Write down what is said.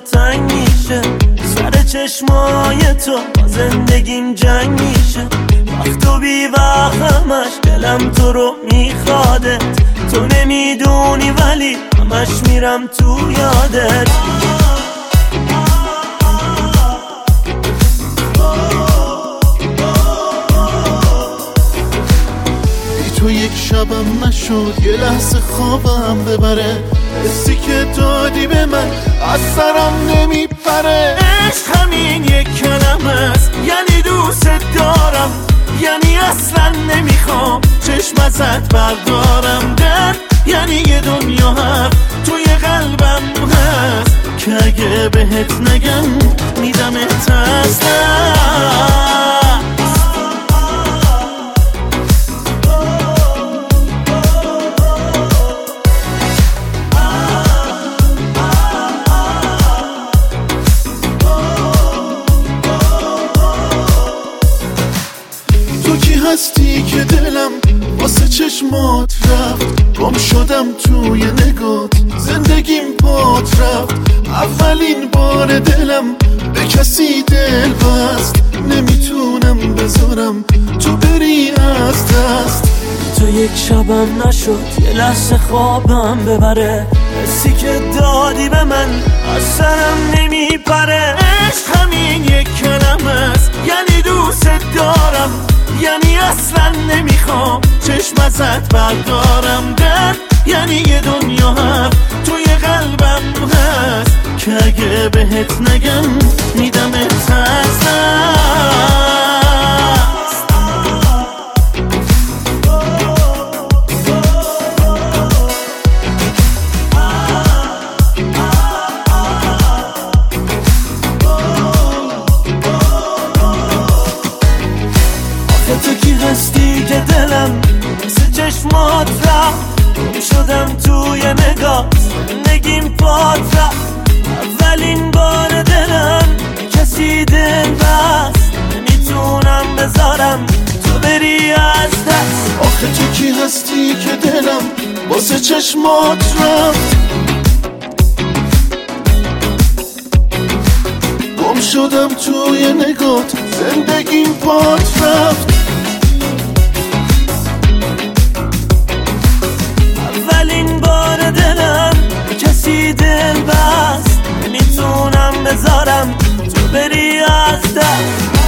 تنگ میشه، سر چشمای تو با زندگیم جنگ میشه. وقت و بی وقتمش دلم تو رو میخوادت، تو نمیدونی ولی همش میرم تو یادت. تو یک شبم نشد یه لحظه خوابم ببره، حسی که دادی به من از سرم نمیپره. عشق همین یک کلمه است، یعنی دوست دارم، یعنی اصلا نمیخوام چشم ازت بردارم. درد یعنی یه دنیا حرف توی قلبم هست که اگه بهت نگم میدمت از دست. هستی که دلم واسه چشمات رفت، گم شدم توی نگات، زندگیم پات رفت. اولین بار دلم به کسی دل بست، نمیتونم بذارم تو بری از دست. تو یک شبم نشد یه لحظه خوابم ببره، حسی که دادی به من از سرم نمیپره. عشق همین یک کلمه است، یعنی دوست دارم، یعنی اصلا نمیخوام چشم ازت بردارم. درد یعنی یه دنیا حرف توی قلبم هست که اگه بهت نگم میدمت از دست. تو کی هستی که دلم مثل چشمات رفت، گم شدم توی نگاه، زندگیم پات رفت. اولین بار دلم کسی دل بست، نمیتونم بذارم تو بری از دست. آخه تو کی هستی که دلم واسه چشمات رفت، گم شدم توی نگات، زندگیم پات رفت. اولین بار دلم کسی دل بست، نمیتونم بذارم تو بری از دست.